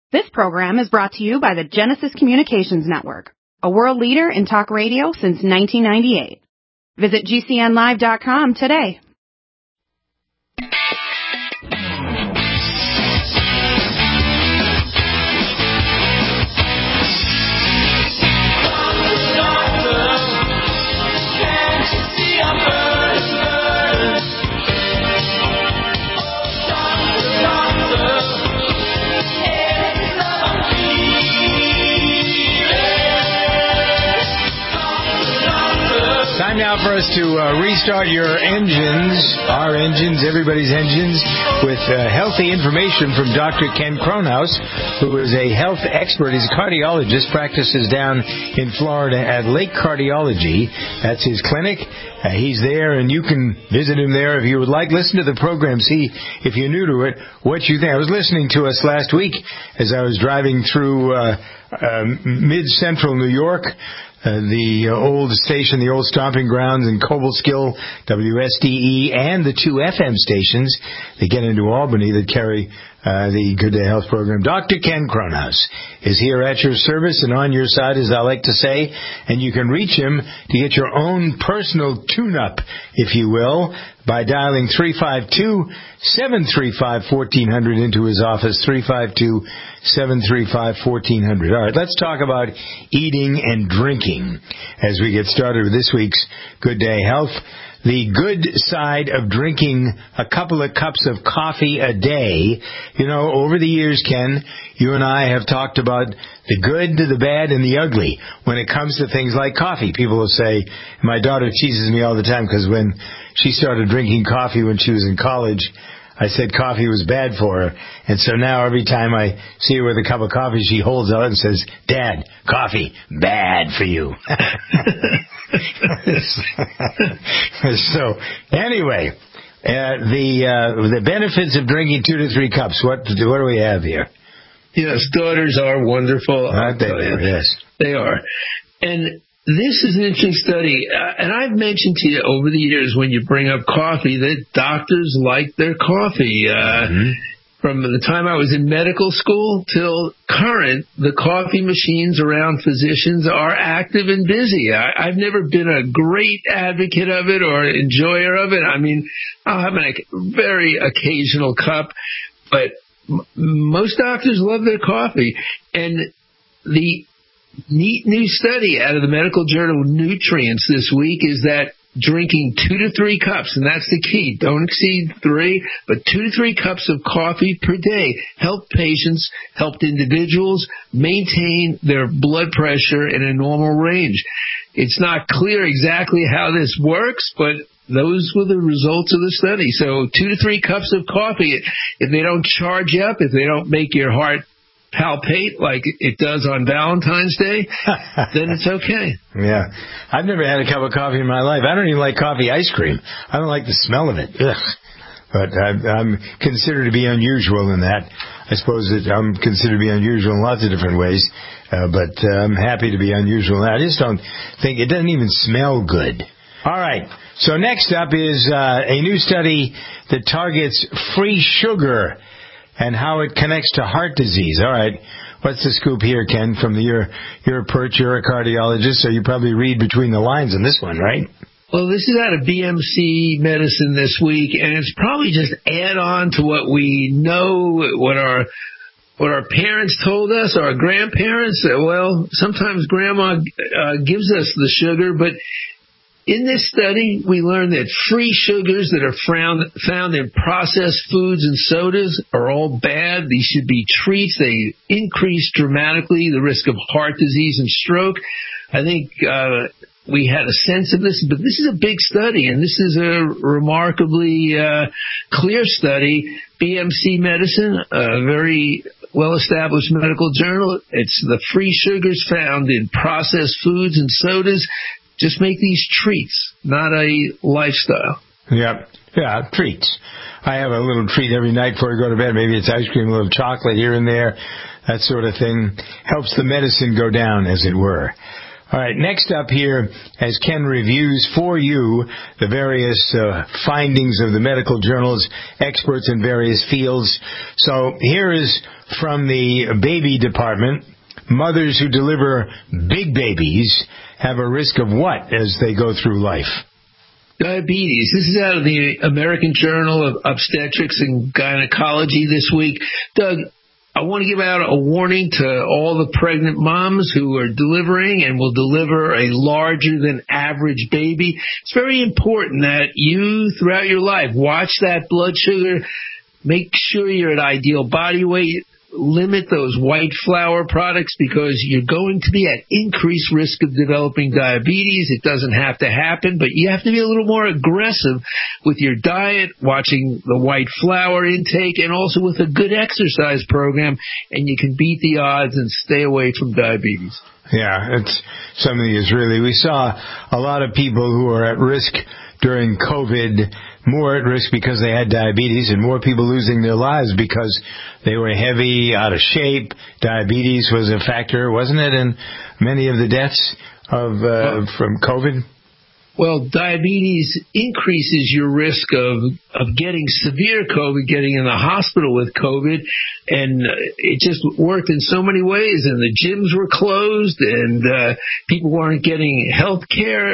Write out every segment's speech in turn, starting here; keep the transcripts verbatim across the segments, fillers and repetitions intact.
This program is brought to you by the Genesis Communications Network, a world leader in talk radio since nineteen ninety-eight. Visit G C N live dot com today. Time now for us to uh, restart your engines, our engines, everybody's engines, with uh, healthy information from Doctor Ken Kronhaus, who is a health expert. He's a cardiologist, practices down in Florida at Lake Cardiology. That's his clinic. Uh, he's there, and you can visit him there if you would like. Listen to the program, see if you're new to it, what you think. I was listening to us last week as I was driving through uh, uh, mid-central New York. Uh, the uh, old station, the old stomping grounds in Cobleskill, W S D E, and the two F M stations that get into Albany that carry uh, the Good Day Health program. Doctor Ken Kronhaus is here at your service and on your side, as I like to say, and you can reach him to get your own personal tune-up, if you will, by dialing three five two, seven three five, one four zero zero into his office, three five two, seven three five, one four zero zero. All right, let's talk about eating and drinking as we get started with this week's Good Day Health. The good side of drinking a couple of cups of coffee a day. You know, over the years, Ken, you and I have talked about the good, the bad, and the ugly when it comes to things like coffee. People will say, my daughter teases me all the time because when she started drinking coffee when she was in college, I said coffee was bad for her. And so now every time I see her with a cup of coffee, she holds out and says, Dad, coffee, bad for you. So, anyway, uh, the uh, the benefits of drinking two to three cups. What, what do we have here? Yes, daughters are wonderful. Aren't they? Yes. They are. And this is an interesting study, uh, and I've mentioned to you over the years when you bring up coffee that doctors like their coffee. Uh, mm-hmm. From the time I was in medical school till current, the coffee machines around physicians are active and busy. I, I've never been a great advocate of it or enjoyer of it. I mean, I'll have a very occasional cup, but m- most doctors love their coffee. And the neat new study out of the medical journal Nutrients this week is that drinking two to three cups, and that's the key, don't exceed three, but two to three cups of coffee per day help patients, helped individuals maintain their blood pressure in a normal range. It's not clear exactly how this works, but those were the results of the study. So two to three cups of coffee, if they don't charge you up, if they don't make your heart palpate like it does on Valentine's Day, then it's okay. Yeah. I've never had a cup of coffee in my life. I don't even like coffee ice cream. I don't like the smell of it. Ugh. But I'm, I'm considered to be unusual in that. I suppose that I'm considered to be unusual in lots of different ways, uh, but uh, I'm happy to be unusual in that. I just don't think, it doesn't even smell good. All right. So next up is uh, a new study that targets free sugar and how it connects to heart disease. All right. What's the scoop here, Ken? From the, you're, you're a perch, you're a cardiologist, so you probably read between the lines in this one, right? Well, this is out of B M C Medicine this week, and it's probably just add on to what we know, what our what our parents told us, our grandparents. Well, sometimes Grandma uh, gives us the sugar, but in this study, we learned that free sugars that are found, found in processed foods and sodas are all bad. These should be treats. They increase dramatically the risk of heart disease and stroke. I think uh, we had a sense of this, but this is a big study, and this is a remarkably uh, clear study. B M C Medicine, a very well-established medical journal. It's the free sugars found in processed foods and sodas. Just make these treats, not a lifestyle. Yep. Yeah, treats. I have a little treat every night before I go to bed. Maybe it's ice cream, a little chocolate here and there, that sort of thing. Helps the medicine go down, as it were. All right, next up here, as Ken reviews for you the various uh, findings of the medical journals, experts in various fields. So here is from the baby department. Mothers who deliver big babies have a risk of what as they go through life? Diabetes. This is out of the American Journal of Obstetrics and Gynecology this week. Doug, I want to give out a warning to all the pregnant moms who are delivering and will deliver a larger than average baby. It's very important that you, throughout your life, watch that blood sugar, make sure you're at ideal body weight, limit those white flour products because you're going to be at increased risk of developing diabetes. It doesn't have to happen, but you have to be a little more aggressive with your diet, watching the white flour intake, and also with a good exercise program, and you can beat the odds and stay away from diabetes. Yeah, it's something is really, we saw a lot of people who are at risk during COVID, more at risk because they had diabetes, and more people losing their lives because they were heavy, out of shape. Diabetes was a factor, wasn't it, in many of the deaths of uh, well, from COVID? Well, diabetes increases your risk of, of getting severe COVID, getting in the hospital with COVID, and it just worked in so many ways, and the gyms were closed, and uh, people weren't getting health care,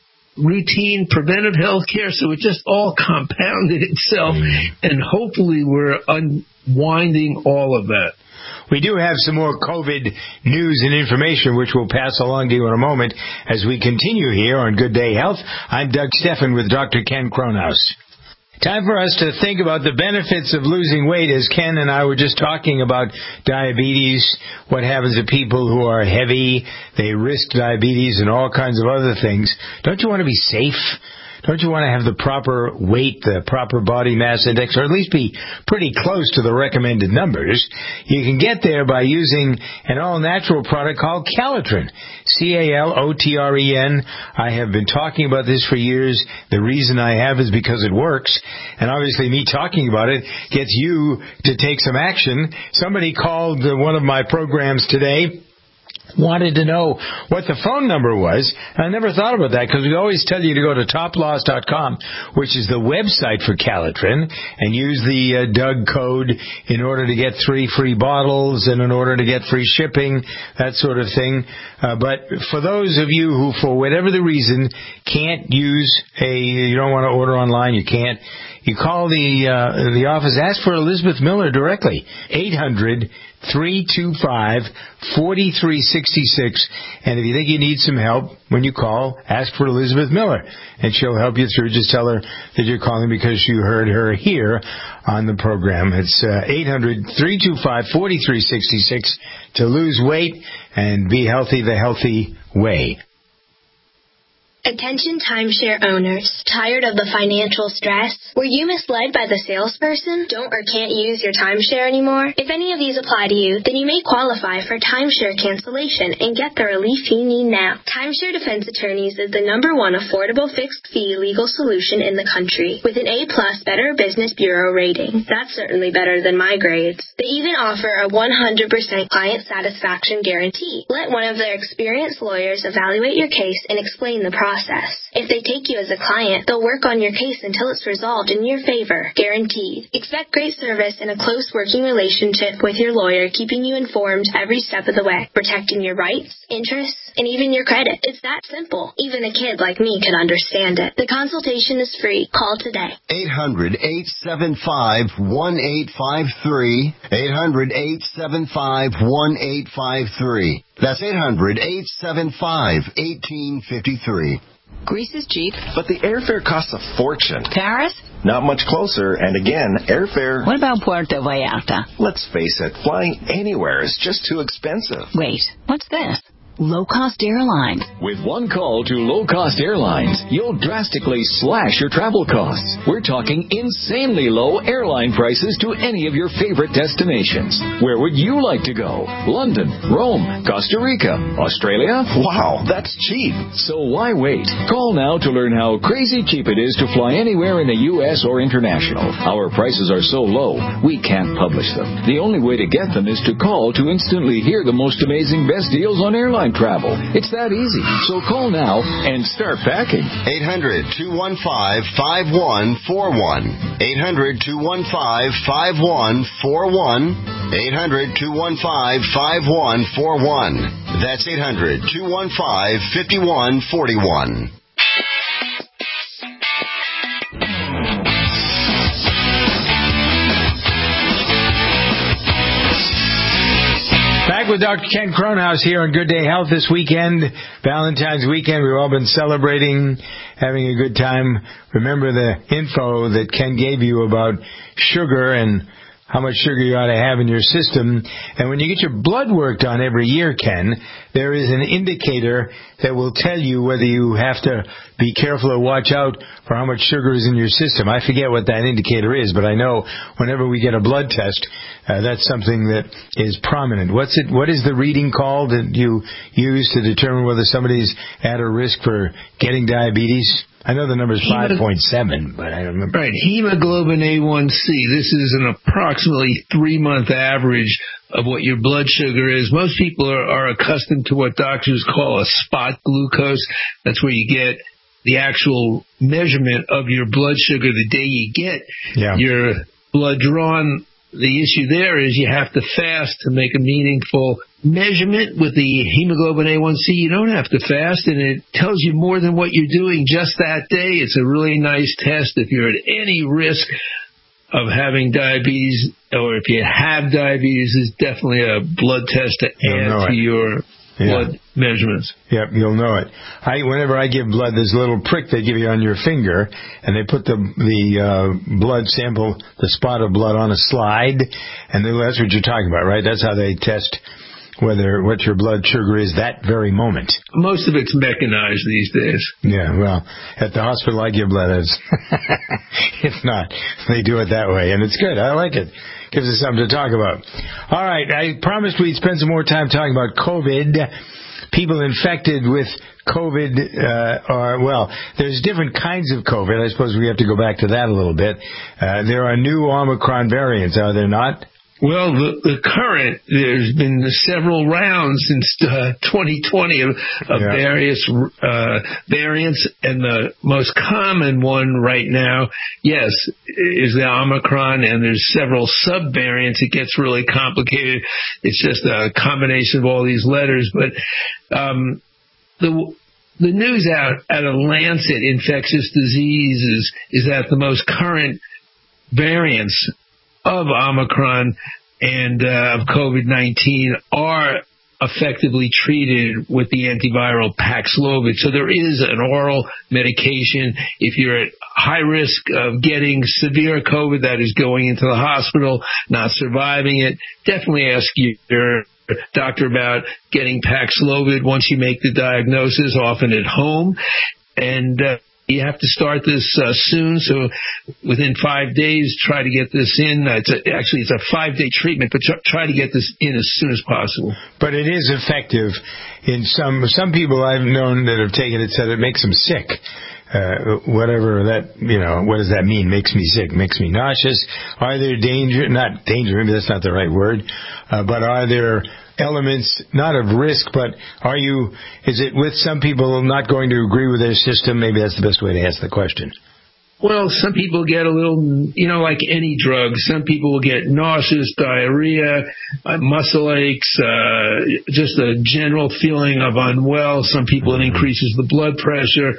routine preventive health care, so it just all compounded itself, and hopefully we're unwinding all of that. We do have some more COVID news and information, which we'll pass along to you in a moment as we continue here on Good Day Health. I'm Doug Steffen with Doctor Ken Kronhaus. Time for us to think about the benefits of losing weight, as Ken and I were just talking about diabetes, what happens to people who are heavy, they risk diabetes and all kinds of other things. Don't you want to be safe? Don't you want to have the proper weight, the proper body mass index, or at least be pretty close to the recommended numbers? You can get there by using an all-natural product called Calitrin, C A L O T R E N. I have been talking about this for years. The reason I have is because it works, and obviously me talking about it gets you to take some action. Somebody called one of my programs today, wanted to know what the phone number was. I never thought about that because we always tell you to go to top loss dot com, which is the website for Calitrin, and use the uh, Doug code in order to get three free bottles and in order to get free shipping, that sort of thing. Uh, but for those of you who, for whatever the reason, can't use a, you don't want to order online, you can't, you call the uh, the office, ask for Elizabeth Miller directly, eight hundred, three two five, four three six six. And if you think you need some help, when you call, ask for Elizabeth Miller, and she'll help you through. Just tell her that you're calling because you heard her here on the program. It's uh, eight hundred, three two five, four three six six to lose weight and be healthy the healthy way. Attention timeshare owners. Tired of the financial stress? Were you misled by the salesperson? Don't or can't use your timeshare anymore? If any of these apply to you, then you may qualify for timeshare cancellation and get the relief you need now. Timeshare Defense Attorneys is the number one affordable fixed-fee legal solution in the country with an A-plus Better Business Bureau rating. That's certainly better than my grades. They even offer a one hundred percent client satisfaction guarantee. Let one of their experienced lawyers evaluate your case and explain the process. If they take you as a client, they'll work on your case until it's resolved in your favor, guaranteed. Expect great service and a close working relationship with your lawyer, keeping you informed every step of the way, protecting your rights, interests, and even your credit. It's that simple. Even a kid like me could understand it. The consultation is free. Call today. eight hundred, eight seven five, one eight five three. eight hundred, eight seven five, one eight five three. That's eight hundred, eight seven five, one eight five three. Greece is cheap. But the airfare costs a fortune. Paris? Not much closer, and again, airfare... What about Puerto Vallarta? Let's face it, flying anywhere is just too expensive. Wait, what's this? Low-cost airlines. With one call to low-cost airlines, you'll drastically slash your travel costs. We're talking insanely low airline prices to any of your favorite destinations. Where would you like to go? London, Rome, Costa Rica, Australia? Wow, that's cheap. So why wait? Call now to learn how crazy cheap it is to fly anywhere in the U S or international. Our prices are so low, we can't publish them. The only way to get them is to call to instantly hear the most amazing best deals on airline airline travel. It's that easy. So call now and start packing. eight hundred, two one five, five one four one. eight hundred, two one five, five one four one. eight hundred, two one five, five one four one. That's eight hundred, two one five, five one four one. Back with Doctor Ken Kronhaus here on Good Day Health this weekend, Valentine's weekend. We've all been celebrating, having a good time. Remember the info that Ken gave you about sugar and how much sugar you ought to have in your system. And when you get your blood work done every year, Ken, there is an indicator that will tell you whether you have to be careful or watch out for how much sugar is in your system. I forget what that indicator is, but I know whenever we get a blood test, uh, that's something that is prominent. What's it? What is the reading called that you use to determine whether somebody's at a risk for getting diabetes? I know the number is five point seven, but I don't remember. Right, hemoglobin A one C. This is an approximately three-month average of what your blood sugar is. Most people are, are accustomed to what doctors call a spot glucose. That's where you get the actual measurement of your blood sugar the day you get yeah. your blood drawn. The issue there is you have to fast to make a meaningful measurement. With the hemoglobin A one C, you don't have to fast, and it tells you more than what you're doing just that day. It's a really nice test if you're at any risk of having diabetes, or if you have diabetes. It's definitely a blood test to add to your yeah. blood measurements. Yep, you'll know it. I, whenever I give blood, there's a little prick they give you on your finger, and they put the the uh, blood sample, the spot of blood, on a slide, and that's what you're talking about, right? That's how they test whether what your blood sugar is that very moment. Most of it's mechanized these days. Yeah, well, at the hospital I give blood. It's, it's not. They do it that way, and it's good. I like it. Gives us something to talk about. All right, I promised we'd spend some more time talking about COVID. People infected with COVID uh, are, well, there's different kinds of COVID. I suppose we have to go back to that a little bit. Uh, there are new Omicron variants, are there not? Well, the, the current, there's been several rounds since uh, twenty twenty of, of yeah. various uh, variants, and the most common one right now, yes, is the Omicron, and there's several sub-variants. It gets really complicated. It's just a combination of all these letters, but um, the the news out out of Lancet Infectious Diseases is that the most current variants of Omicron and uh, of COVID nineteen are effectively treated with the antiviral Paxlovid. So there is an oral medication. If you're at high risk of getting severe COVID, that is going into the hospital, not surviving it, definitely ask your doctor about getting Paxlovid once you make the diagnosis, often at home. And uh, you have to start this uh, soon, so within five days, try to get this in. Uh, it's a, actually, it's a five-day treatment, but try to get this in as soon as possible. But it is effective. In some some people I've known that have taken it said it makes them sick. Uh, whatever that, you know, what does that mean? Makes me sick, makes me nauseous. Are there danger, not danger, maybe that's not the right word, uh, but are there elements, not of risk, but are you, is it with some people not going to agree with their system? Maybe that's the best way to ask the question. Well, some people get a little, you know, like any drug. Some people will get nauseous, diarrhea, uh, muscle aches, uh, just a general feeling of unwell. Some people, it increases the blood pressure.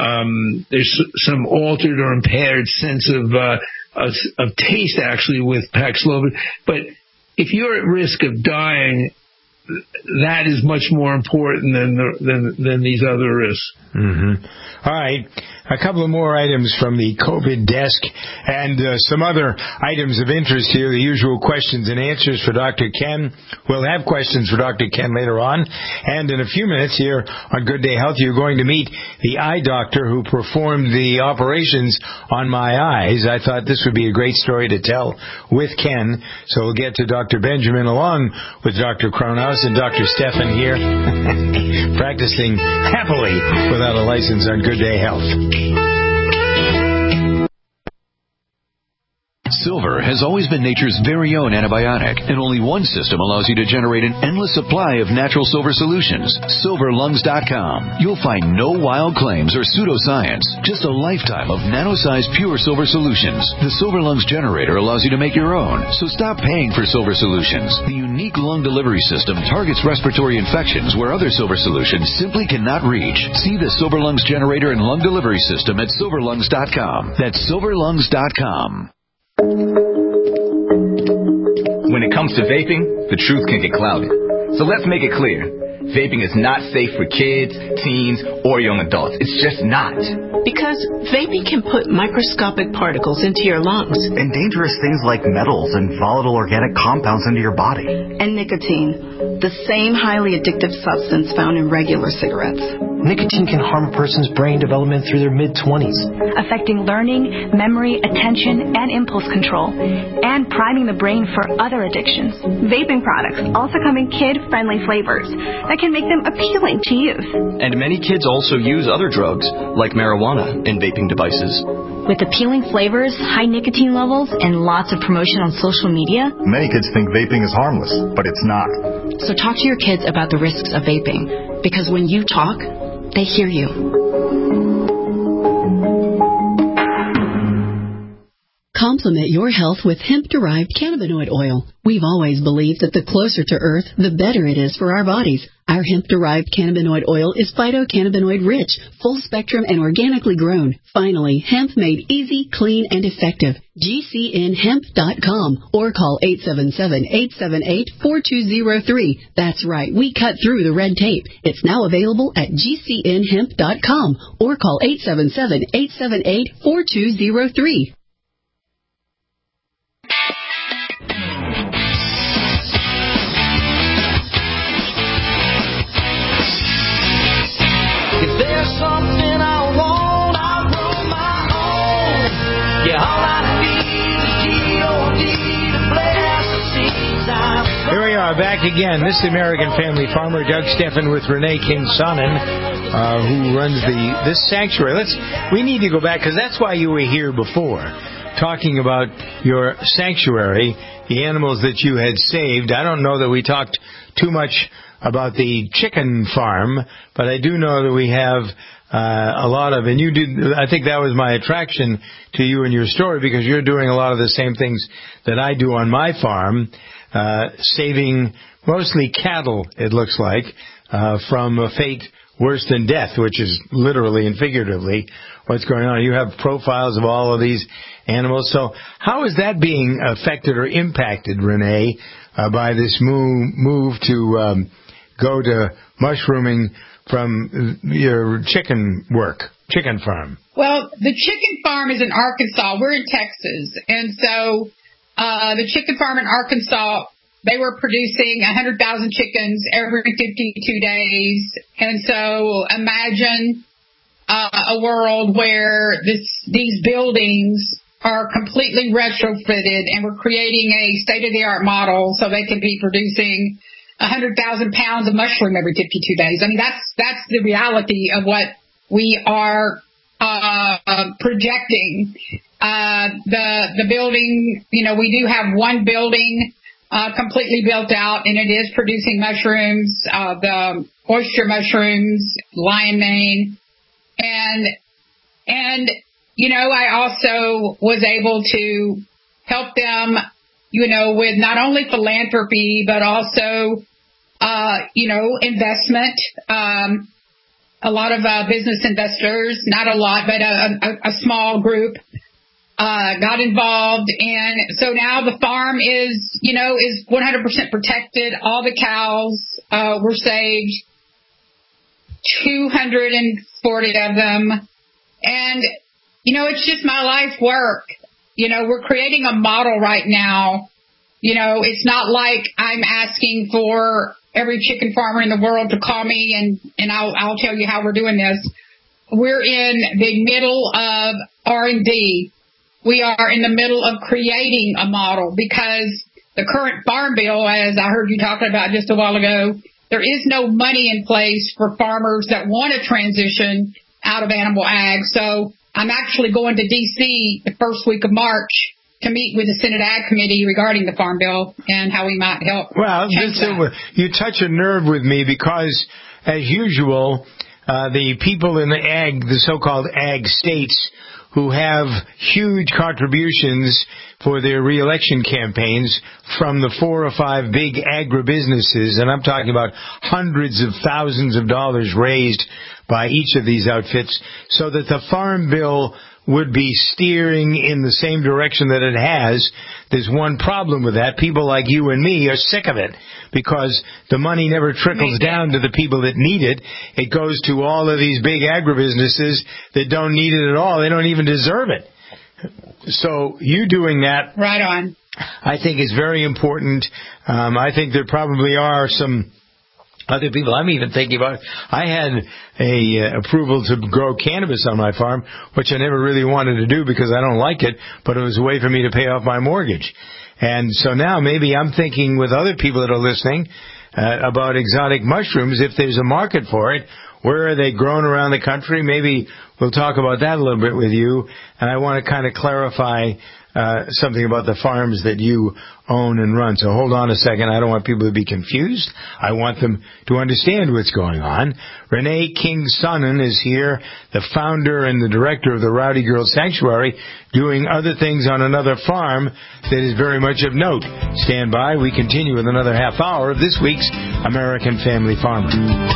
Um, there's some altered or impaired sense of, uh, of, of taste, actually, with Paxlovid. But if you're at risk of dying, that is much more important than the, than, than these other risks. Mm-hmm. All right. A couple of more items from the COVID desk and uh, some other items of interest here, the usual questions and answers for Doctor Ken. We'll have questions for Doctor Ken later on. And in a few minutes here on Good Day Health, you're going to meet the eye doctor who performed the operations on my eyes. I thought this would be a great story to tell with Ken. So we'll get to Doctor Benjamin along with Doctor Kronhaus and Doctor Stefan here practicing happily without a license on Good Day Health. Silver has always been nature's very own antibiotic, and only one system allows you to generate an endless supply of natural silver solutions. silver lungs dot com. You'll find no wild claims or pseudoscience, just a lifetime of nano-sized pure silver solutions. The Silver Lungs generator allows you to make your own, so stop paying for silver solutions. The unique lung delivery system targets respiratory infections where other silver solutions simply cannot reach. See the Silver Lungs generator and lung delivery system at silver lungs dot com. That's silver lungs dot com. When it comes to vaping, the truth can get clouded. So let's make it clear. Vaping is not safe for kids, teens, or young adults. It's just not. Because vaping can put microscopic particles into your lungs. And dangerous things like metals and volatile organic compounds into your body. And nicotine, the same highly addictive substance found in regular cigarettes. Nicotine can harm a person's brain development through their mid-twenties, affecting learning, memory, attention, and impulse control, and priming the brain for other addictions. Vaping products also come in kid-friendly flavors that can make them appealing to youth. And many kids also use other drugs, like marijuana, in vaping devices. With appealing flavors, high nicotine levels, and lots of promotion on social media, many kids think vaping is harmless, but it's not. So talk to your kids about the risks of vaping, because when you talk, they hear you. Complement your health with hemp-derived cannabinoid oil. We've always believed that the closer to Earth, the better it is for our bodies. Our hemp-derived cannabinoid oil is phytocannabinoid-rich, full-spectrum, and organically grown. Finally, hemp made easy, clean, and effective. G C N hemp dot com or call eight seven seven, eight seven eight, four two zero three. That's right, we cut through the red tape. It's now available at G C N hemp dot com or call eight seven seven, eight seven eight, four two zero three. If there's something I want, I'll grow my own. Yeah, all I need is G O D to bless the seeds I Here we are, back again. This is the American Family Farmer, Doug Steffen with Renee Kinsonen, uh, who runs the this sanctuary. Let's we need to go back, because that's why you were here before, talking about your sanctuary, the animals that you had saved. I don't know that we talked too much about the chicken farm, but I do know that we have uh, a lot of, and you did, I think that was my attraction to you and your story, because you're doing a lot of the same things that I do on my farm, uh, saving mostly cattle, it looks like, uh, from a fate worse than death, which is literally and figuratively what's going on. You have profiles of all of these animals. So how is that being affected or impacted, Renee, uh, by this move, move to um, go to mushrooming from your chicken work, chicken farm? Well, the chicken farm is in Arkansas. We're in Texas. And so uh, the chicken farm in Arkansas, they were producing one hundred thousand chickens every fifty-two days. And so imagine uh, a world where this these buildings are completely retrofitted, and we're creating a state-of-the-art model so they can be producing one hundred thousand pounds of mushroom every fifty-two days. I mean, that's that's the reality of what we are uh, uh, projecting. Uh, the the building, you know, we do have one building uh, completely built out, and it is producing mushrooms, uh, the oyster mushrooms, lion mane, and and you know, I also was able to help them, you know, with not only philanthropy, but also, uh, you know, investment. Um, a lot of uh, business investors, not a lot, but a, a, a small group, uh, got involved. And so now the farm is, you know, is one hundred percent protected. All the cows uh, were saved, two hundred forty of them. And, you know, it's just my life work. You know, we're creating a model right now. You know, it's not like I'm asking for every chicken farmer in the world to call me and, and I'll, I'll tell you how we're doing this. We're in the middle of R and D. We are in the middle of creating a model, because the current farm bill, as I heard you talking about just a while ago, there is no money in place for farmers that want to transition out of animal ag. So I'm actually going to D C the first week of March to meet with the Senate Ag Committee regarding the Farm Bill and how we might help. Well, change this, that. you touch a nerve with me because, as usual, uh, the people in the ag, the so-called ag states, who have huge contributions for their reelection campaigns from the four or five big agribusinesses, and I'm talking about hundreds of thousands of dollars raised by each of these outfits, so that the Farm Bill would be steering in the same direction that it has. There's one problem with that. People like you and me are sick of it because the money never trickles down to the people that need it. It goes to all of these big agribusinesses that don't need it at all. They don't even deserve it. So you doing that, right on, I think is very important. Um, I think there probably are some other people. I'm even thinking about, I had a uh, approval to grow cannabis on my farm, which I never really wanted to do because I don't like it, but it was a way for me to pay off my mortgage. And so now maybe I'm thinking with other people that are listening uh, about exotic mushrooms, if there's a market for it, where are they grown around the country? Maybe we'll talk about that a little bit with you. And I want to kind of clarify uh, something about the farms that you own and run. So hold on a second. I don't want people to be confused. I want them to understand what's going on. Renee King-Sonnen is here, the founder and the director of the Rowdy Girl Sanctuary, doing other things on another farm that is very much of note. Stand by. We continue with another half hour of this week's American Family Farmer.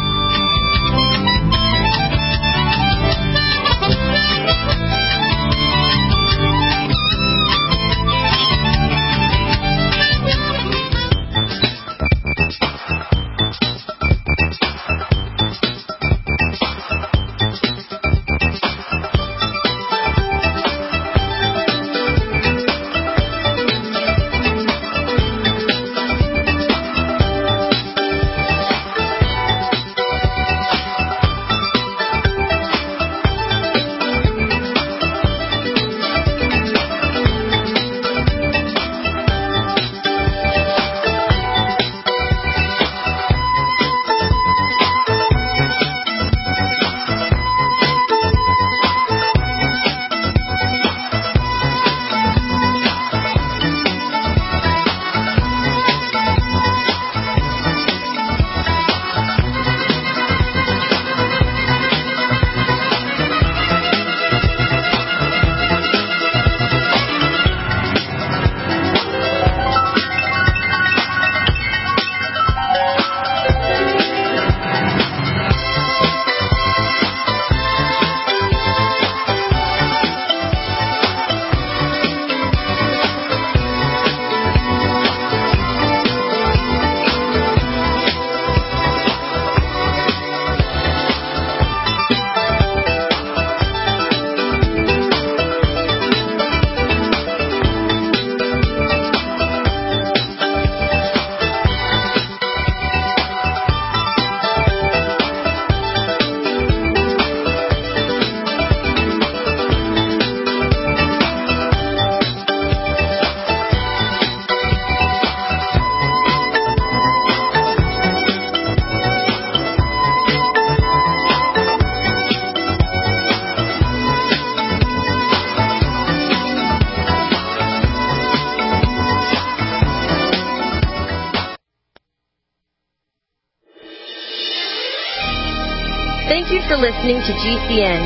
Thank you for listening to G C N.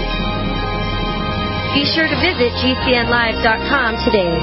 Be sure to visit G C N live dot com today.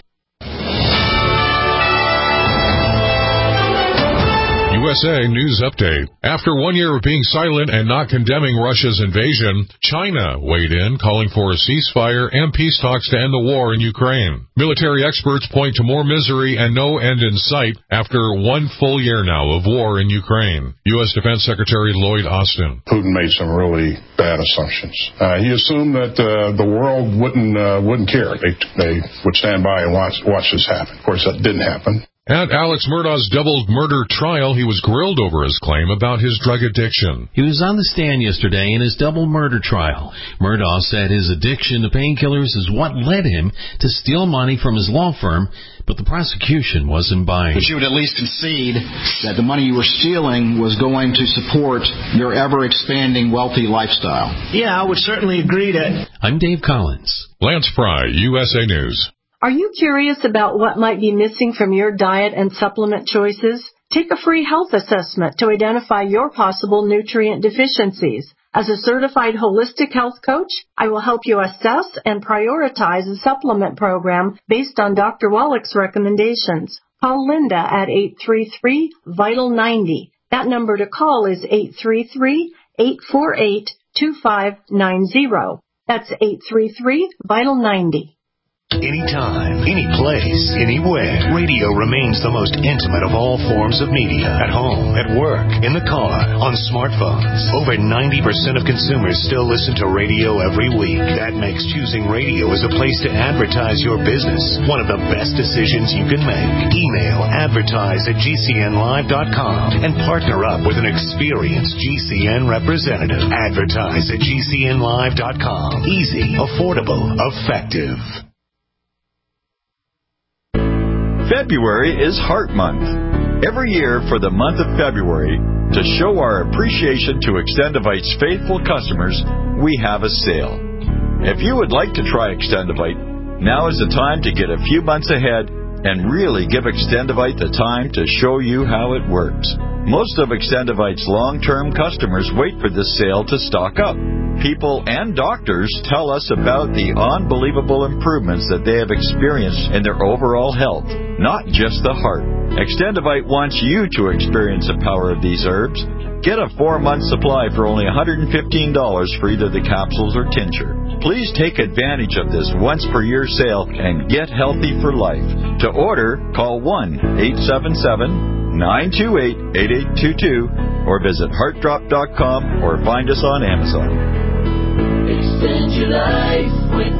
U S A News Update. After one year of being silent and not condemning Russia's invasion, China weighed in, calling for a ceasefire and peace talks to end the war in Ukraine. Military experts point to more misery and no end in sight after one full year now of war in Ukraine. U S Defense Secretary Lloyd Austin. Putin made some really bad assumptions. Uh, he assumed that uh, the world wouldn't uh, wouldn't care. They they would stand by and watch watch this happen. Of course, that didn't happen. At Alex Murdaugh's double murder trial, he was grilled over his claim about his drug addiction. He was on the stand yesterday in his double murder trial. Murdaugh said his addiction to painkillers is what led him to steal money from his law firm, but the prosecution wasn't buying. But you would at least concede that the money you were stealing was going to support your ever-expanding wealthy lifestyle. Yeah, I would certainly agree that. I'm Dave Collins. Lance Fry, U S A News. Are you curious about what might be missing from your diet and supplement choices? Take a free health assessment to identify your possible nutrient deficiencies. As a certified holistic health coach, I will help you assess and prioritize a supplement program based on Doctor Wallach's recommendations. Call Linda at eight three three, vital ninety. That number to call is eight three three, eight four eight, two five nine zero. That's eight three three, vital ninety. Anytime, any place, anywhere, radio remains the most intimate of all forms of media. At home, at work, in the car, on smartphones. Over ninety percent of consumers still listen to radio every week. That makes choosing radio as a place to advertise your business one of the best decisions you can make. Email advertise at G C N live dot com and partner up with an experienced G C N representative. Advertise at G C N live dot com. Easy, affordable, effective. February is Heart Month. Every year for the month of February, to show our appreciation to Extendivite's faithful customers, we have a sale. If you would like to try Extendivite, now is the time to get a few months ahead and really give Extendivite the time to show you how it works. Most of Extendivite's long-term customers wait for this sale to stock up. People and doctors tell us about the unbelievable improvements that they have experienced in their overall health, not just the heart. Extendivite wants you to experience the power of these herbs. Get a four-month supply for only one hundred fifteen dollars for either the capsules or tincture. Please take advantage of this once-per-year sale and get healthy for life. To order, call one eight seven seven, nine two eight, eight eight two two or visit heart drop dot com or find us on Amazon. Extend your life with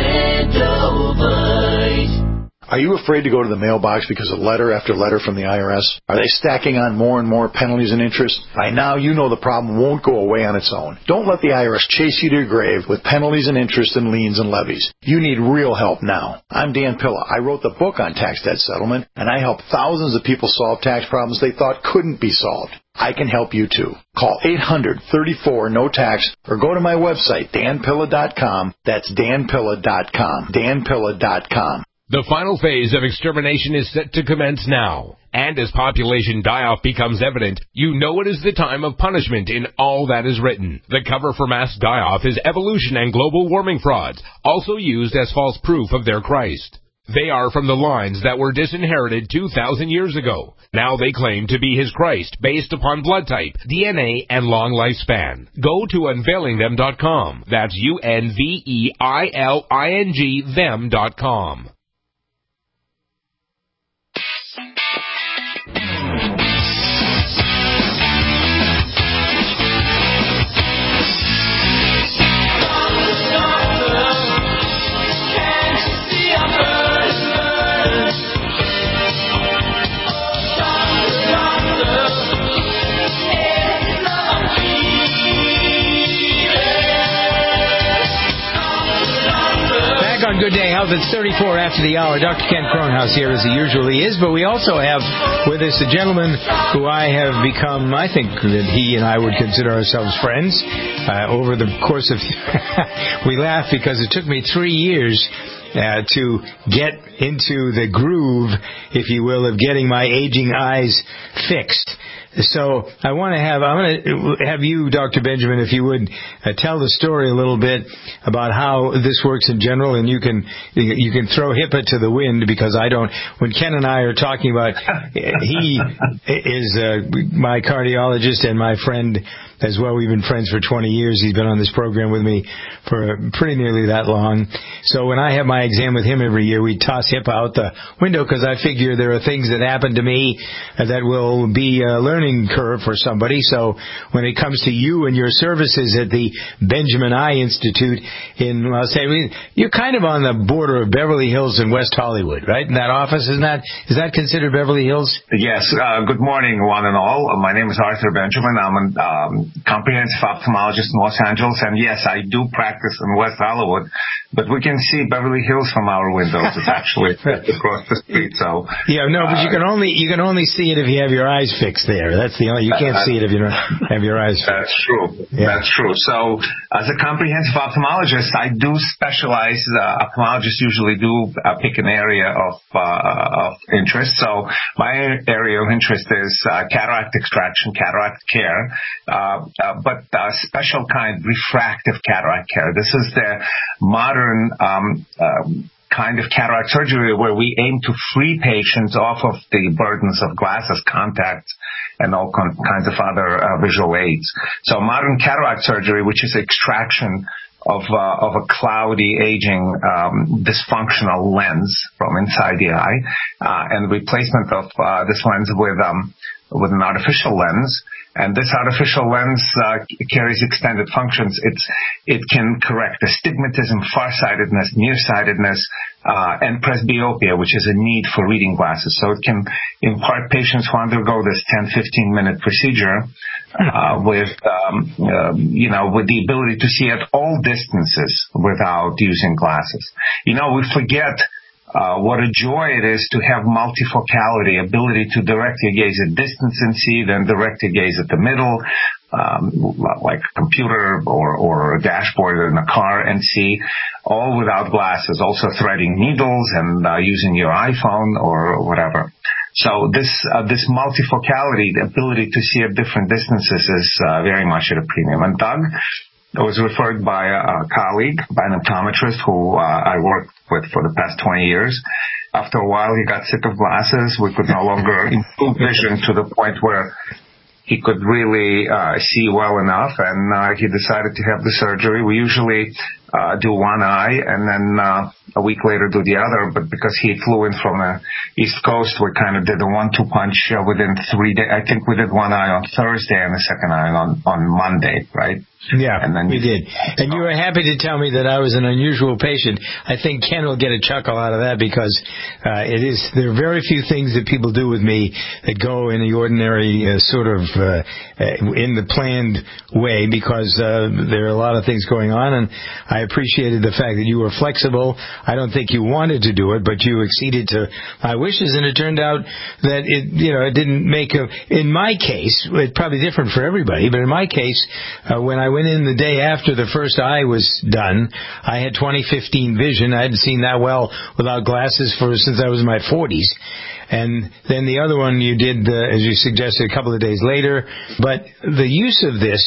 Extendivite. Are you afraid to go to the mailbox because of letter after letter from the I R S? Are they stacking on more and more penalties and interest? By now, you know the problem won't go away on its own. Don't let the I R S chase you to your grave with penalties and interest and liens and levies. You need real help now. I'm Dan Pilla. I wrote the book on tax debt settlement, and I help thousands of people solve tax problems they thought couldn't be solved. I can help you too. Call eight hundred, thirty-four, no tax or go to my website, dan pilla dot com. That's dan pilla dot com. dan pilla dot com. The final phase of extermination is set to commence now. And as population die-off becomes evident, you know it is the time of punishment in all that is written. The cover for mass die-off is evolution and global warming frauds, also used as false proof of their Christ. They are from the lines that were disinherited two thousand years ago. Now they claim to be his Christ based upon blood type, D N A, and long lifespan. Go to unveiling them dot com. That's U N V E I L I N G them dot com. Good Day Health. It's thirty-four after the hour. Doctor Ken Kronhaus here, as he usually is, but we also have with us a gentleman who I have become, I think that he and I would consider ourselves friends uh, over the course of, we laugh because it took me three years uh, to get into the groove, if you will, of getting my aging eyes fixed. So I want to have, I want to have you, Doctor Benjamin, if you would, uh, tell the story a little bit about how this works in general, and you can you can throw HIPAA to the wind because I don't. When Ken and I are talking about, he is uh, my cardiologist and my friend as well. We've been friends for twenty years. He's been on this program with me for pretty nearly that long. So when I have my exam with him every year, we toss HIPAA out the window because I figure there are things that happen to me that will be a learning curve for somebody. So when it comes to you and your services at the Benjamin Eye Institute in Los Angeles, you're kind of on the border of Beverly Hills and West Hollywood, right? In that office, isn't that, is that considered Beverly Hills? Yes. Uh, good morning, one and all. Uh, my name is Arthur Benjamin. I'm an um, comprehensive ophthalmologist in Los Angeles, and yes, I do practice in West Hollywood, but we can see Beverly Hills from our windows. It's actually across the street. So yeah, no, but uh, you can only you can only see it if you have your eyes fixed there. That's the only you can't uh, see it if you don't have your eyes fixed. That's true. Yeah. That's true. So as a comprehensive ophthalmologist, I do specialize. Uh, ophthalmologists usually do uh, pick an area of uh, of interest. So my area of interest is uh, cataract extraction, cataract care, uh, uh, but uh, special kind refractive cataract care. This is the modern um, uh, kind of cataract surgery where we aim to free patients off of the burdens of glasses, contacts, and all con- kinds of other uh, visual aids. So modern cataract surgery, which is extraction of uh, of a cloudy, aging, um, dysfunctional lens from inside the eye, uh, and replacement of uh, this lens with um, with an artificial lens. And this artificial lens uh, carries extended functions. It's it can correct astigmatism, farsightedness, nearsightedness, uh, and presbyopia, which is a need for reading glasses. So it can impart patients who undergo this ten, fifteen minute procedure uh, with, um, uh, you know, with the ability to see at all distances without using glasses. You know, we forget Uh, what a joy it is to have multifocality, ability to direct your gaze at distance and see, then direct your gaze at the middle, um, like a computer or, or a dashboard in a car and see, all without glasses, also threading needles and uh, using your iPhone or whatever. So this uh, this multifocality, the ability to see at different distances is uh, very much at a premium. And Doug was referred by a, a colleague, by an optometrist who uh, I worked with for the past twenty years. After a while, he got sick of glasses. We could no longer improve vision to the point where he could really uh, see well enough, and uh, he decided to have the surgery. We usually uh, do one eye and then uh, a week later do the other, but because he flew in from the East Coast, we kind of did a one two punch uh, within three days. I think we did one eye on Thursday and the second eye on, on Monday, right? Yeah, and then we did. And you were happy to tell me that I was an unusual patient. I think Ken will get a chuckle out of that because uh, it is. There are very few things that people do with me that go in the ordinary uh, sort of uh, in the planned way because uh, there are a lot of things going on. And I appreciated the fact that you were flexible. I don't think you wanted to do it, but you acceded to my wishes, and it turned out that it, you know, it didn't make a. In my case, it's probably different for everybody, but in my case, uh, when I went in the day after the first eye was done, I had twenty fifteen vision. I hadn't seen that well without glasses for since I was in my forties. And then the other one you did, uh, as you suggested, a couple of days later. But the use of this,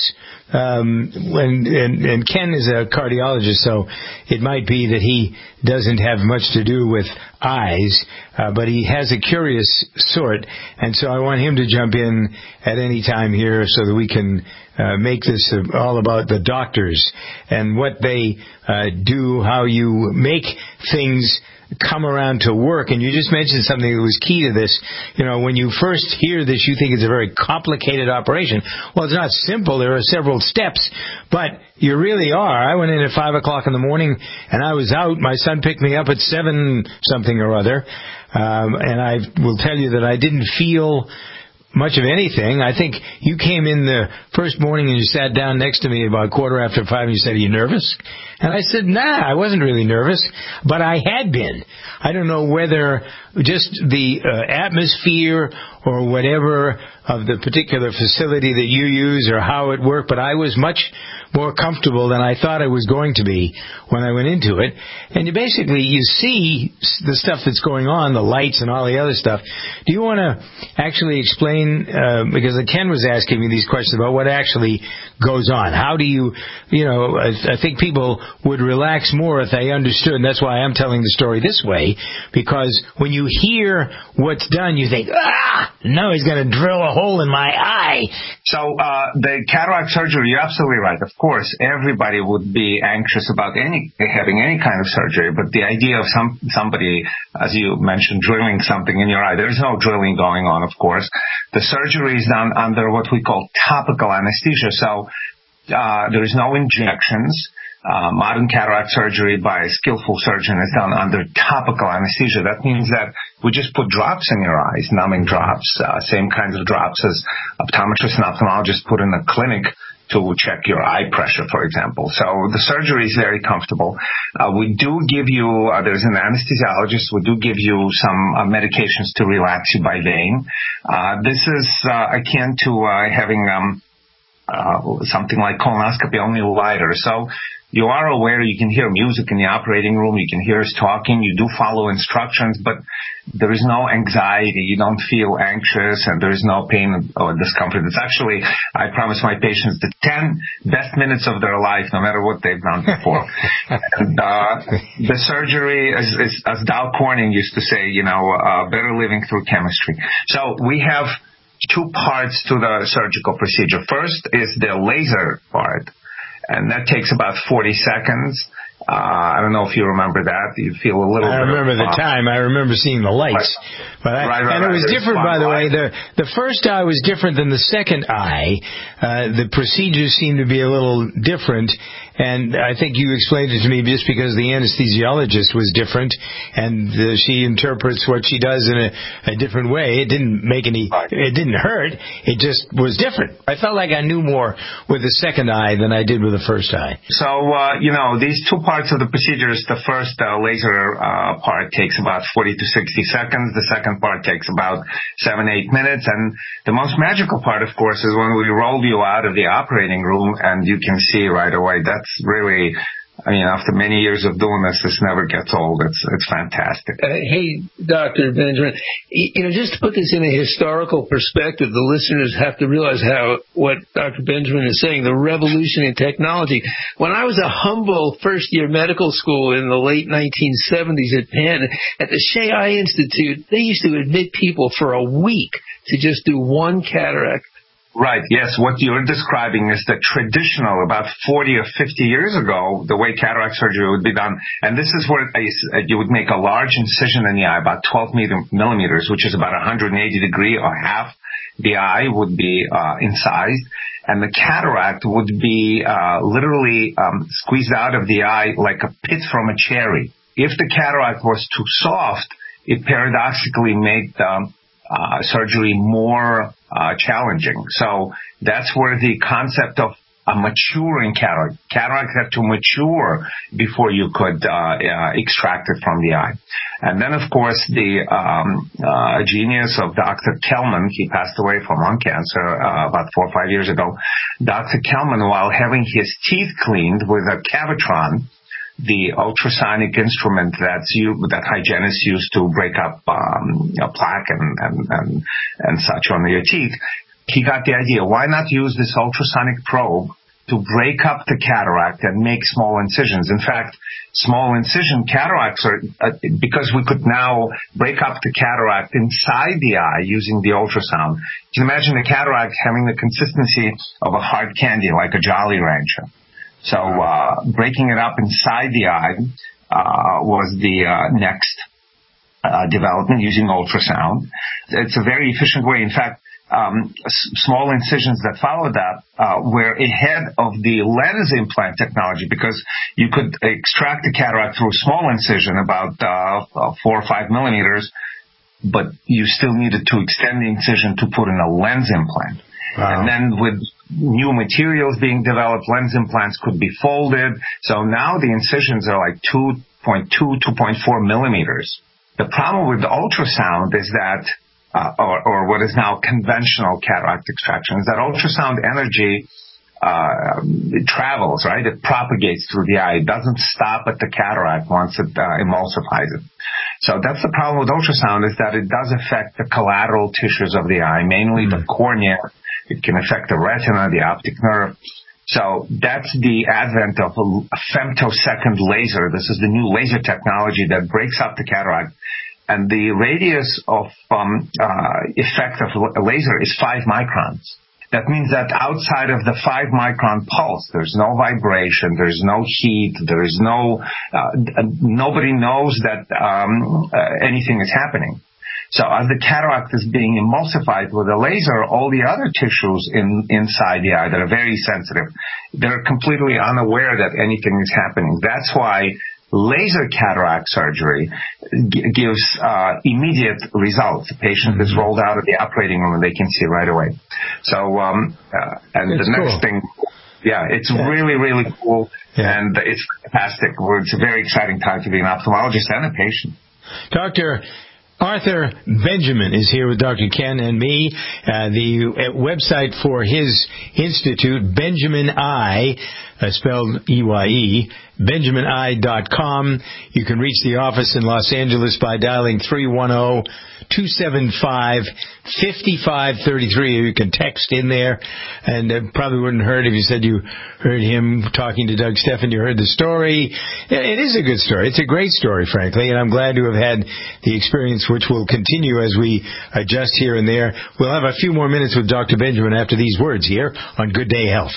um, when, and, and Ken is a cardiologist, so it might be that he doesn't have much to do with eyes, uh, but he has a curious sort, and so I want him to jump in at any time here so that we can uh, make this uh, all about the doctors and what they uh, do, how you make things come around to work. And you just mentioned something that was key to this. You know, when you first hear this, you think it's a very complicated operation. Well, it's not simple. There are several steps, but you really are. I went in at five o'clock in the morning, and I was out. My son picked me up at seven something or other, um, and I will tell you that I didn't feel much of anything. I think you came in the first morning and you sat down next to me about quarter after five and you said, "Are you nervous?" And I said, "Nah, I wasn't really nervous, but I had been." I don't know whether just the uh, atmosphere or whatever of the particular facility that you use or how it worked, but I was much more comfortable than I thought I was going to be when I went into it. And you basically, you see the stuff that's going on, the lights and all the other stuff. Do you want to actually explain, uh, because Ken was asking me these questions about what actually goes on. How do you, you know, I, I think people would relax more if they understood, and that's why I'm telling the story this way, because when you hear what's done, you think, ah, no, he's going to drill a hole in my eye. So uh, the cataract surgery, you're absolutely right. Of course, everybody would be anxious about any having any kind of surgery, but the idea of some somebody, as you mentioned, drilling something in your eye, there's no drilling going on, of course. The surgery is done under what we call topical anesthesia, so uh, there is no injections. Uh, modern cataract surgery by a skillful surgeon is done under topical anesthesia. That means that we just put drops in your eyes, numbing drops, uh, same kinds of drops as optometrists and ophthalmologists put in the clinic to check your eye pressure, for example. So the surgery is very comfortable. Uh, we do give you, uh, there's an anesthesiologist, we do give you some uh, medications to relax you by vein. Uh, this is uh, akin to uh, having um, uh, something like colonoscopy, only lighter. So you are aware, you can hear music in the operating room, you can hear us talking, you do follow instructions, but there is no anxiety, you don't feel anxious, and there is no pain or discomfort. It's actually, I promise my patients, the ten best minutes of their life, no matter what they've done before. and uh, the surgery, as, as, as Dow Corning used to say, you know, uh, better living through chemistry. So we have two parts to the surgical procedure. First is the laser part. And that takes about forty seconds. Uh, I don't know if you remember that. You feel a little I bit remember of, the uh, time. I remember seeing the lights. Right. But I, right, right, and it right. was There's different, by the way. light. The, the first eye was different than the second eye. Uh, the procedures seemed to be a little different. And I think you explained it to me just because the anesthesiologist was different, and uh, she interprets what she does in a, a different way. It didn't make any, it didn't hurt. It just was different. I felt like I knew more with the second eye than I did with the first eye. So, uh, you know, these two parts of the procedures, the first uh, laser uh, part takes about forty to sixty seconds. The second part takes about seven, eight minutes. And the most magical part, of course, is when we roll you out of the operating room and you can see right away. That's really, I mean, after many years of doing this, this never gets old. It's it's fantastic. Uh, hey, Doctor Benjamin, you know, just to put this in a historical perspective, the listeners have to realize how what Doctor Benjamin is saying, the revolution in technology. When I was a humble first-year medical school in the late nineteen seventies at Penn, at the Shea Eye Institute, they used to admit people for a week to just do one cataract. Right, yes. What you're describing is the traditional, about forty or fifty years ago, the way cataract surgery would be done. And this is where you would make a large incision in the eye, about twelve millimeters, which is about one hundred eighty degree, or half the eye would be uh, incised. And the cataract would be uh, literally um, squeezed out of the eye like a pit from a cherry. If the cataract was too soft, it paradoxically made um, Uh, surgery more uh, challenging. So that's where the concept of a maturing cataract, cataract had to mature before you could uh, uh, extract it from the eye. And then, of course, the um, uh, genius of Doctor Kelman, he passed away from lung cancer uh, about four or five years ago. Doctor Kelman, while having his teeth cleaned with a Cavitron, the ultrasonic instrument that's you, that hygienists use to break up um, a plaque and, and, and, and such on your teeth, he got the idea, why not use this ultrasonic probe to break up the cataract and make small incisions? In fact, small incision cataracts are, uh, because we could now break up the cataract inside the eye using the ultrasound. You can imagine the cataract having the consistency of a hard candy, like a Jolly Rancher. So uh, breaking it up inside the eye uh, was the uh, next uh, development using ultrasound. It's a very efficient way. In fact, um, s- small incisions that followed that uh, were ahead of the lens implant technology, because you could extract the cataract through a small incision, about uh, four or five millimeters, but you still needed to extend the incision to put in a lens implant. Wow. And then with new materials being developed, lens implants could be folded. So now the incisions are like two point two, two point four millimeters. The problem with the ultrasound is that, uh, or, or what is now conventional cataract extraction, is that ultrasound energy uh, it travels, right? It propagates through the eye. It doesn't stop at the cataract once it uh, emulsifies it. So that's the problem with ultrasound, is that it does affect the collateral tissues of the eye, mainly the cornea. It can affect the retina, the optic nerve. So that's the advent of a femtosecond laser. This is the new laser technology that breaks up the cataract. And the radius of um, uh, effect of a laser is five microns. That means that outside of the five micron pulse, there's no vibration, there's no heat, there is no, uh, nobody knows that um, uh, anything is happening. So as the cataract is being emulsified with a laser, all the other tissues in, inside the eye that are very sensitive, they're completely unaware that anything is happening. That's why laser cataract surgery g- gives uh, immediate results. The patient mm-hmm. is rolled out of the operating room and they can see right away. So, um, uh, and That's the next cool. thing, Yeah, it's yeah. really, really cool, yeah. and it's fantastic. It's a very exciting time to be an ophthalmologist and a patient. Doctor Arthur Benjamin is here with Doctor Ken and me. Uh, the website for his institute, Benjamin Eye, uh, spelled E Y E, benjamin eye dot com. You can reach the office in Los Angeles by dialing three one zero, two seven five, five five three three. You can text in there, and uh, probably wouldn't hurt if you said you heard him talking to Doug Steffen. You heard the story. It is a good story. It's a great story, frankly, and I'm glad to have had the experience, which will continue as we adjust here and there. We'll have a few more minutes with Doctor Benjamin after these words here on Good Day Health.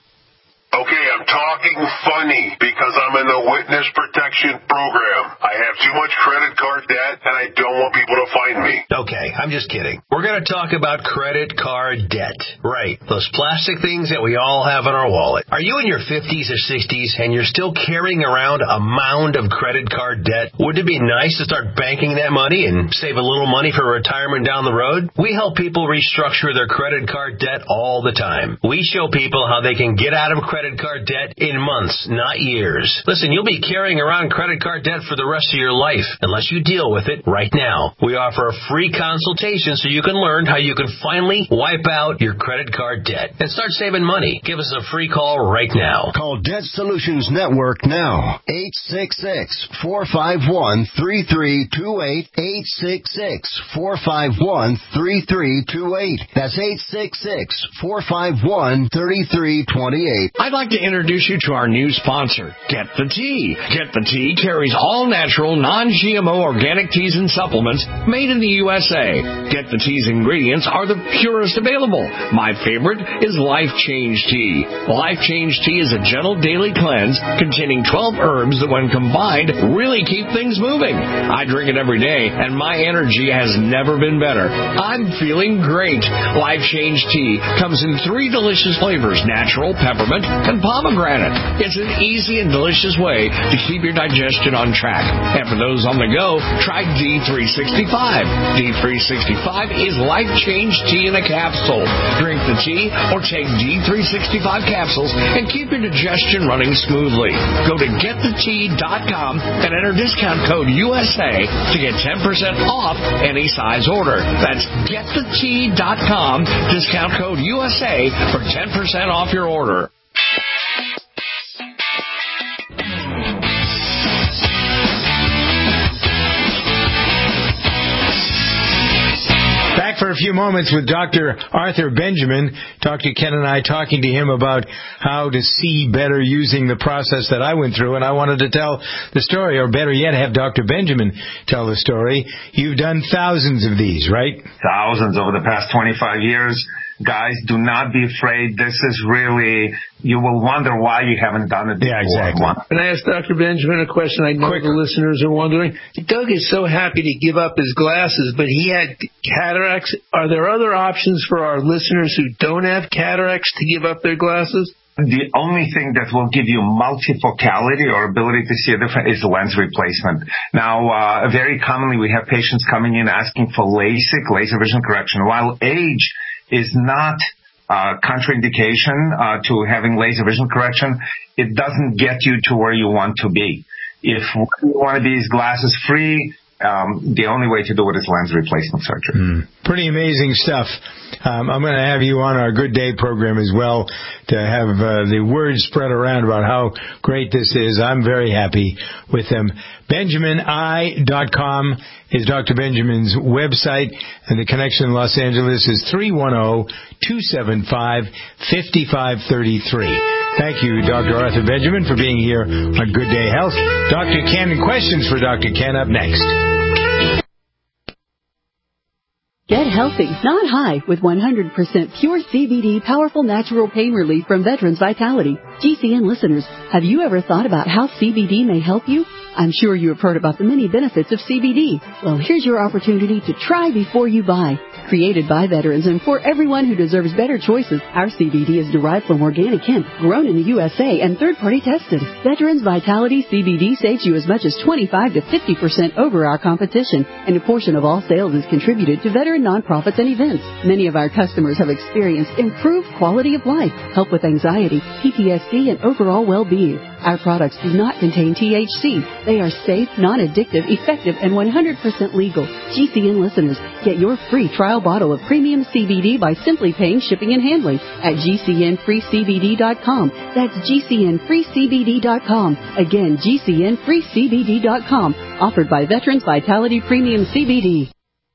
Okay, I'm talking funny because I'm in the witness protection program. I have too much credit card debt, and I don't want people to find me. Okay, I'm just kidding. We're going to talk about credit card debt. Right, those plastic things that we all have in our wallet. Are you in your fifties or sixties and you're still carrying around a mound of credit card debt? Would it be nice to start banking that money and save a little money for retirement down the road? We help people restructure their credit card debt all the time. We show people how they can get out of credit card debt in months, not years. Listen, you'll be carrying around credit card debt for the rest of your life unless you deal with it right now. We offer a free consultation so you can learn how you can finally wipe out your credit card debt and start saving money. Give us a free call right now. Call Debt Solutions Network now. eight six six, four five one, three three two eight. eight six six, four five one, three three two eight. That's eight six six, four five one, three three two eight. I'd like to introduce you to our new sponsor, Get the Tea. Get the Tea carries all natural, non-G M O organic teas and supplements made in the U S A. Get the Tea's ingredients are the purest available. My favorite is Life Change Tea. Life Change Tea is a gentle daily cleanse containing twelve herbs that when combined really keep things moving. I drink it every day and my energy has never been better. I'm feeling great. Life Change Tea comes in three delicious flavors, natural, peppermint, and pomegranate. It's an easy and delicious way to keep your digestion on track. And for those on the go, try D three sixty-five. D three sixty-five is Life Change Tea in a capsule. Drink the tea or take D three sixty-five capsules and keep your digestion running smoothly. Go to get the tea dot com and enter discount code U S A to get ten percent off any size order. That's get the tea dot com, discount code U S A for ten percent off your order. Back for a few moments with Doctor Arthur Benjamin. Doctor Ken and I talking to him about how to see better using the process that I went through, and I wanted to tell the story, or better yet, have Doctor Benjamin tell the story. You've done thousands of these, right? Thousands over the past twenty-five years. Guys, do not be afraid. This is really, you will wonder why you haven't done it before. Yeah, exactly. Can I ask Doctor Benjamin a question? I know Quick. the listeners are wondering. Doug is so happy to give up his glasses, but he had cataracts. Are there other options for our listeners who don't have cataracts to give up their glasses? The only thing that will give you multifocality or ability to see a different is lens replacement. Now, uh, very commonly we have patients coming in asking for LASIK, laser vision correction. While age is not uh, contraindication uh, to having laser vision correction, it doesn't get you to where you want to be. If you want to be glasses free, Um, the only way to do it is lens replacement surgery. Mm. Pretty amazing stuff. Um, I'm going to have you on our Good Day program as well to have uh, the word spread around about how great this is. I'm very happy with them. benjamin eye dot com is Doctor Benjamin's website, and the connection in Los Angeles is three one zero, two seven five, five five three three. Thank you, Doctor Arthur Benjamin, for being here on Good Day Health. Doctor Ken, questions for Doctor Ken up next. Get healthy, not high, with one hundred percent pure C B D powerful natural pain relief from Veterans Vitality. G C N listeners, have you ever thought about how C B D may help you? I'm sure you have heard about the many benefits of C B D. Well, here's your opportunity to try before you buy. Created by veterans and for everyone who deserves better choices, our C B D is derived from organic hemp, grown in the U S A and third-party tested. Veterans Vitality C B D saves you as much as twenty-five to fifty percent over our competition, and a portion of all sales is contributed to veteran nonprofits and events. Many of our customers have experienced improved quality of life, help with anxiety, P T S D, and overall well-being. Our products do not contain T H C. They are safe, non-addictive, effective, and one hundred percent legal. G C N listeners, get your free trial bottle of premium C B D by simply paying shipping and handling at G C N free C B D dot com. That's G C N free C B D dot com. Again, G C N free C B D dot com. Offered by Veterans Vitality Premium C B D.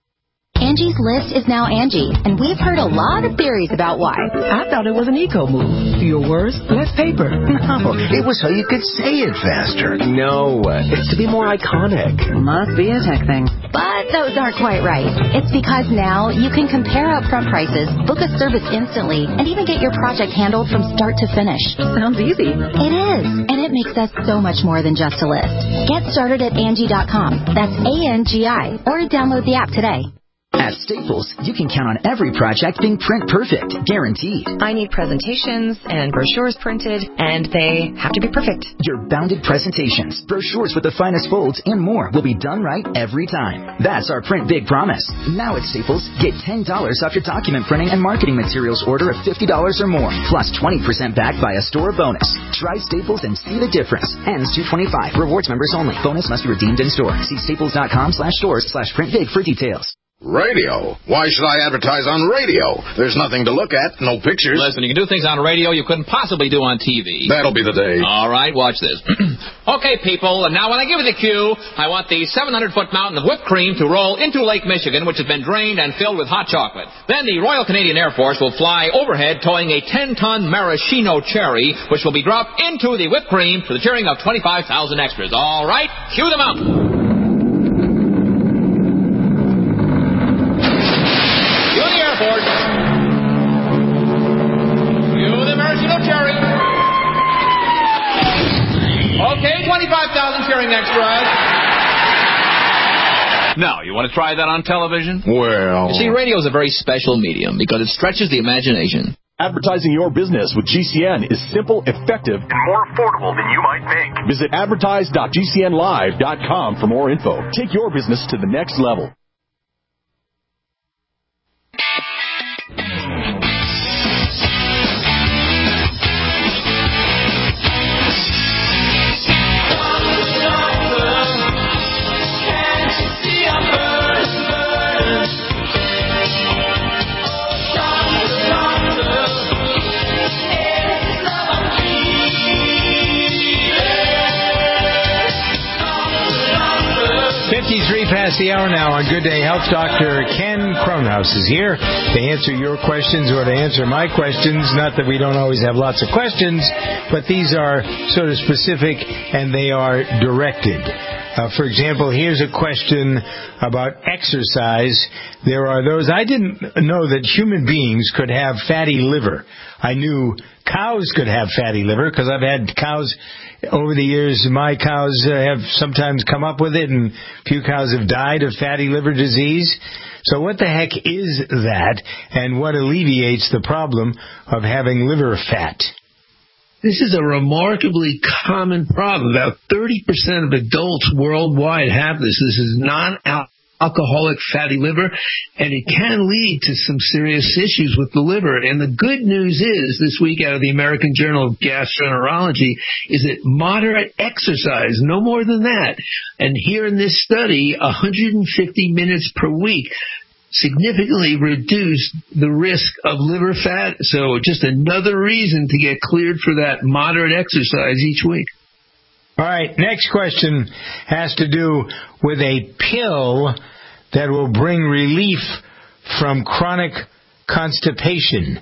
Angie's List is now Angie, and we've heard a lot of theories about why. I thought it was an eco move. Fewer words, less paper. No, it was so you could say it faster. No, it's to be more iconic. Must be a tech thing. But those aren't quite right. It's because now you can compare upfront prices, book a service instantly, and even get your project handled from start to finish. Sounds easy. It is, and it makes us so much more than just a list. Get started at Angie dot com. That's A N G I, or download the app today. At Staples, you can count on every project being print perfect, guaranteed. I need presentations and brochures printed, and they have to be perfect. Your bounded presentations, brochures with the finest folds, and more will be done right every time. That's our Print Big promise. Now at Staples, get ten dollars off your document printing and marketing materials order of fifty dollars or more, plus twenty percent back by a store bonus. Try Staples and see the difference. Ends two twenty-five. Rewards members only. Bonus must be redeemed in store. See staples dot com slash stores slash print big for details. Radio? Why should I advertise on radio? There's nothing to look at, no pictures. Listen, you can do things on radio you couldn't possibly do on T V. That'll be the day. All right, watch this. Okay, people, and now when I give you the cue, I want the seven hundred foot mountain of whipped cream to roll into Lake Michigan, which has been drained and filled with hot chocolate. Then the Royal Canadian Air Force will fly overhead towing a ten ton maraschino cherry, which will be dropped into the whipped cream to the cheering of twenty-five thousand extras. All right, cue the mountain. Airport. You the maraschino cherry. Okay, twenty-five thousand cheering extras. Now, you want to try that on television? Well... You see, radio is a very special medium because it stretches the imagination. Advertising your business with G C N is simple, effective, and more affordable than you might think. Visit advertise dot G C N live dot com for more info. Take your business to the next level. fifty-three past the hour now on Good Day Health. Doctor Ken Kronhaus is here to answer your questions or to answer my questions. Not that we don't always have lots of questions, but these are sort of specific and they are directed. Uh, for example, here's a question about exercise. There are those, I didn't know that human beings could have fatty liver. I knew cows could have fatty liver because I've had cows over the years. My cows uh, have sometimes come up with it, and a few cows have died of fatty liver disease. So what the heck is that, and what alleviates the problem of having liver fat? This is a remarkably common problem. About thirty percent of adults worldwide have this. This is non-alcoholic fatty liver, and it can lead to some serious issues with the liver. And the good news is, this week out of the American Journal of Gastroenterology, is that moderate exercise, no more than that, and here in this study, one hundred fifty minutes per week, significantly reduced the risk of liver fat. So just another reason to get cleared for that moderate exercise each week. All right, next question has to do with a pill that will bring relief from chronic constipation.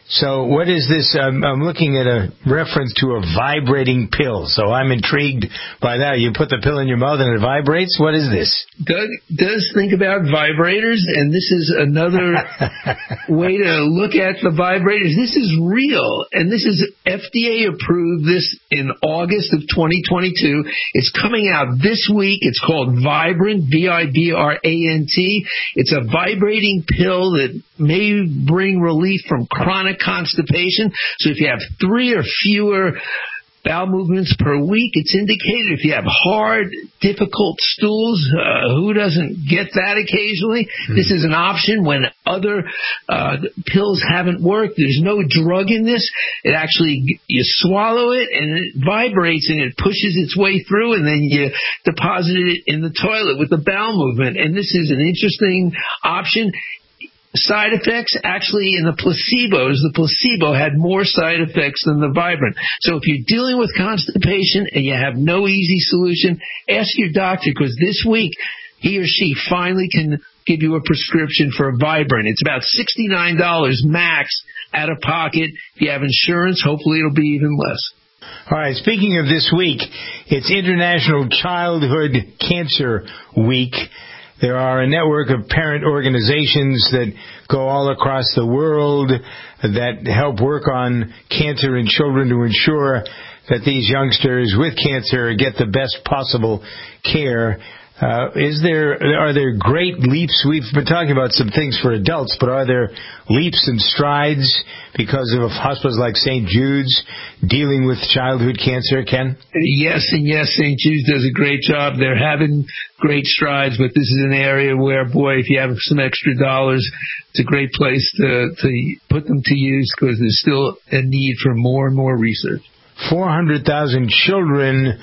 So what is this? Um, I'm looking at a reference to a vibrating pill. So I'm intrigued by that. You put the pill in your mouth and it vibrates? What is this? Doug does think about vibrators, and this is another way to look at the vibrators. This is real, and this is F D A approved this in August of twenty twenty-two. It's coming out this week. It's called Vibrant, V I B R A N T. It's a vibrating pill that may bring relief from chronic constipation. So if you have three or fewer bowel movements per week, it's indicated. If you have hard, difficult stools, uh, who doesn't get that occasionally? Mm. This is an option when other uh, pills haven't worked. There's no drug in this. It actually, you swallow it and it vibrates and it pushes its way through, and then you deposit it in the toilet with the bowel movement. And this is an interesting option. Side effects, actually, in the placebos, the placebo had more side effects than the Vibrant. So if you're dealing with constipation and you have no easy solution, ask your doctor, because this week he or she finally can give you a prescription for a Vibrant. It's about sixty-nine dollars max out of pocket. If you have insurance, hopefully it'll be even less. All right, speaking of this week, it's International Childhood Cancer Week. There are a network of parent organizations that go all across the world that help work on cancer in children to ensure that these youngsters with cancer get the best possible care. Uh, is there, are there great leaps? We've been talking about some things for adults, but are there leaps and strides because of hospitals like Saint Jude's dealing with childhood cancer, Ken? Yes, and yes, Saint Jude's does a great job. They're having great strides, but this is an area where, boy, if you have some extra dollars, it's a great place to, to put them to use, because there's still a need for more and more research. four hundred thousand children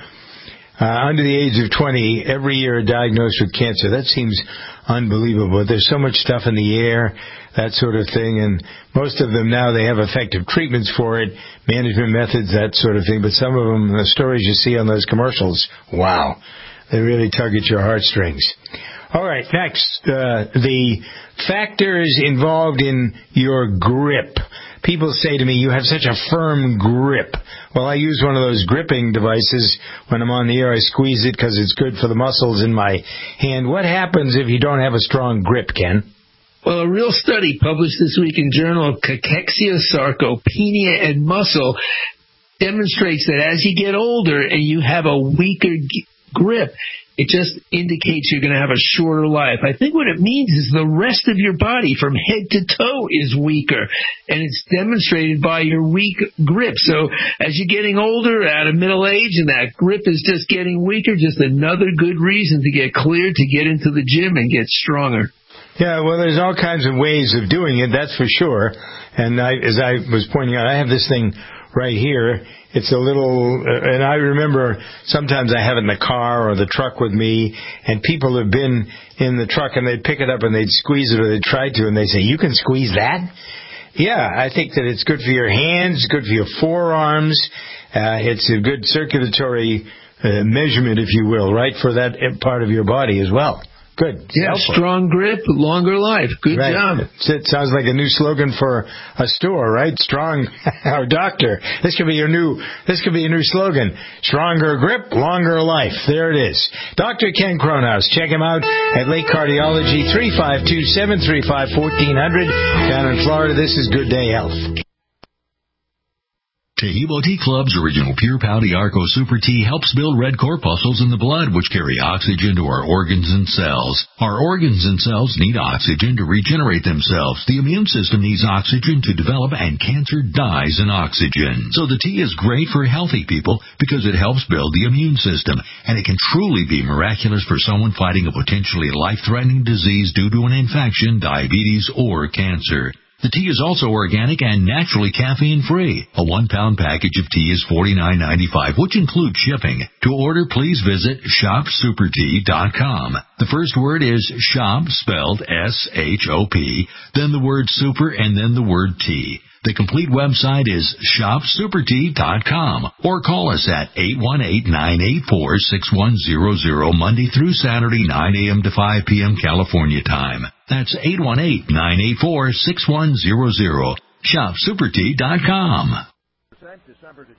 Uh, under the age of twenty, every year are diagnosed with cancer. That seems unbelievable. There's so much stuff in the air, that sort of thing, and most of them now, they have effective treatments for it, management methods, that sort of thing, but some of them, the stories you see on those commercials, wow, they really tug at your heartstrings. All right, next, uh, the factors involved in your grip. People say to me, you have such a firm grip. Well, I use one of those gripping devices when I'm on the air. I squeeze it because it's good for the muscles in my hand. What happens if you don't have a strong grip, Ken? Well, a real study published this week in Journal of Cachexia, Sarcopenia, and Muscle demonstrates that as you get older and you have a weaker g- grip, it just indicates you're going to have a shorter life. I think what it means is the rest of your body from head to toe is weaker, and it's demonstrated by your weak grip. So as you're getting older, out of middle age, and that grip is just getting weaker, just another good reason to get cleared, to get into the gym and get stronger. Yeah, well, there's all kinds of ways of doing it, that's for sure. And I, as I was pointing out, I have this thing right here. It's a little, uh, and I remember sometimes I have it in the car or the truck with me, and people have been in the truck and they'd pick it up and they'd squeeze it, or they'd try to, and they say, you can squeeze that? Yeah, I think that it's good for your hands, good for your forearms. Uh, it's a good circulatory uh, measurement, if you will, right, for that part of your body as well. Good. Yeah, helpful. Strong grip, longer life. Good right. job. It sounds like a new slogan for a store, right? Strong, or doctor. This could be your new. This could be a new slogan. Stronger grip, longer life. There it is. Doctor Ken Kronhaus. Check him out at Lake Cardiology, three five two, seven three five, one four zero zero. Down in Florida, this is Good Day Health. Tehebo Tea Club's original Pure Pouty Arco Super Tea helps build red corpuscles in the blood, which carry oxygen to our organs and cells. Our organs and cells need oxygen to regenerate themselves. The immune system needs oxygen to develop, and cancer dies in oxygen. So the tea is great for healthy people because it helps build the immune system, and it can truly be miraculous for someone fighting a potentially life-threatening disease due to an infection, diabetes, or cancer. The tea is also organic and naturally caffeine-free. A one-pound package of tea is forty-nine ninety-five, which includes shipping. To order, please visit shop super tea dot com. The first word is shop, spelled S H O P, then the word super, and then the word tea. The complete website is shop super tea dot com, or call us at eight one eight, nine eight four, six one zero zero Monday through Saturday, nine a.m. to five p.m. California time. That's eight one eight, nine eight four, six one zero zero. shop super tea dot com. December to